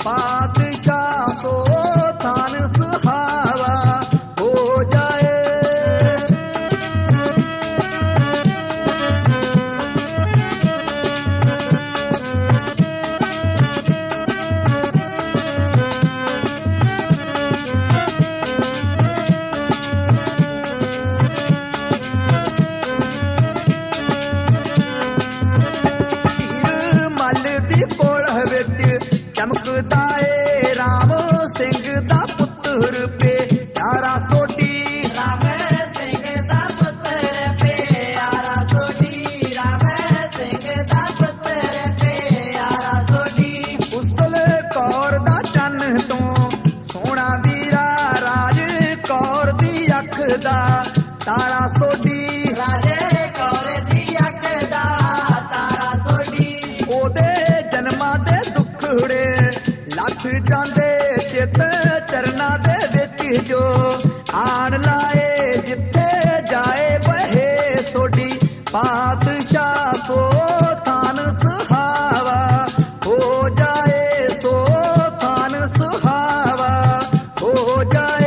पातशाह सो थान सुहावा हो जाए। चमकदा ए राम सिंह दा पुत्र पे यारा सोटी, राम सिंह दा पुत्र पे यारा सोटी, राम सिंह दा पुत्र पे यारा सोटी। उसल कौर दा चन तो सोना दीरा राज कौर दी अख दा तारा सोटी, राजे कौर दी अख दा तारा सोटी। ओदे जन्मा दे दुखड़े लख जांदे चित चरना दे विच जो आन लाए जिथे जाए बहे सोडी। पातशाह सो थान सुहावा हो जाए, सो थान सुहावा हो जाए।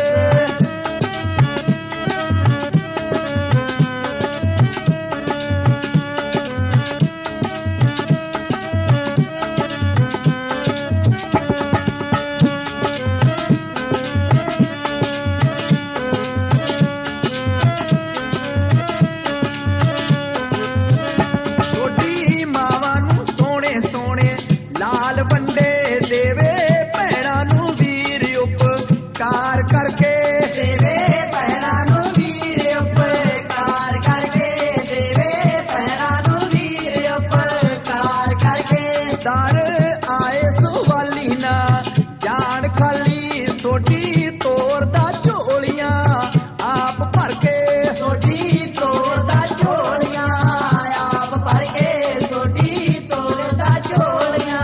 लाल बंडे देवे भैणा नू वीर उपकार करके, देवे भैणा नू वीर उपकार करके, देवे भैणा नू वीर उपकार करके। दर आए सुवाली ना जान खाली सोटी तोर दा झोलियां आप भर के, सोटी तोर दा झोलियां आप भर के, सोटी तोर दा झोलियां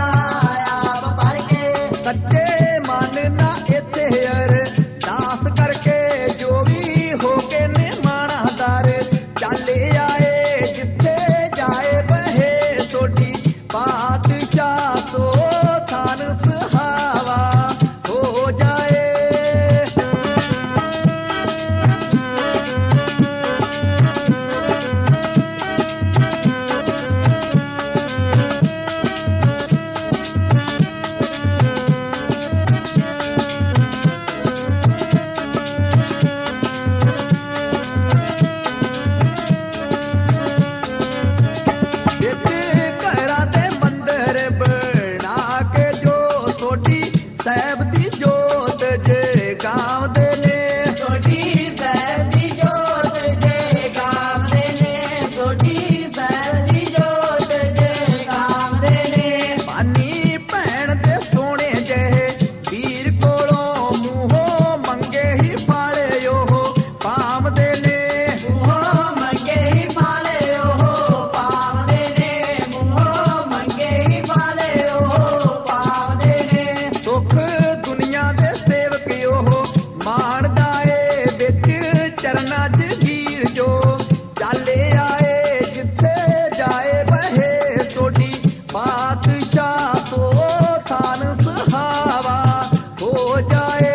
सच्चे मन ना इत्थे अरदास करके जो भी होके निमाणा दर चले आए जिथे जाए बहे सोडी। पातशाह सो थान सुहावा हो जाए। साहब दी जोत जे गाँव दे ने, सोडी साहब दी जोत जे गाँव दे ने, सोडी साहब दी जोत जे गाँव दे ने। पानी भैन दे सोने जे वीर कोलों मूहों मंगे ही पाले ओह पाम दे ने, मूहों मंगे ही पाले ओह पाम दे ने, मूहों मंगे ही पाले ओह पाम दे ने। सुख दुनिया दे सेवक ओह माणदा ए विच चरना च वीर जो चाले आए जिथे जाए बहे सोडी। पातशाह सो थान सुहावा हो जाए।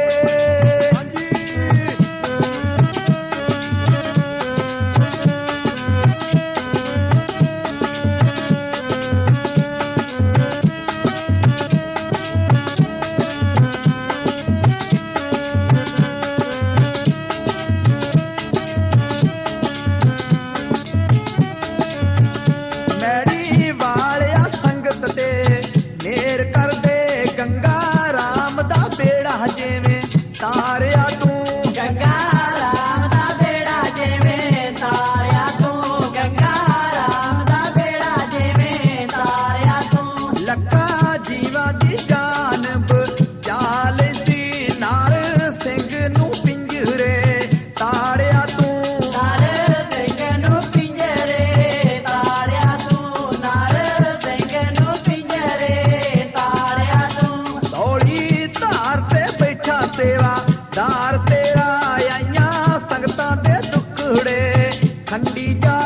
मैड़ी वालिया संगत ते नेर कर दे गंगा राम दा बेड़ा जिवें तारिया तू, गंगा राम दा बेड़ा जिवें तारिया तू, गंगा राम दा बेड़ा जिवें तारिया तू। लक्का जीवा दी जानब चाल सी नार सिंह नू पिंजरे तारिया तू, नार सिंह नू पिंजरे तारिया तू, नार सिंह नू पिंजरे तारिया तू। दौड़ी धार ते बैठा सेवादार तेरा आइयां संगतां दे दुखड़े खंडी जा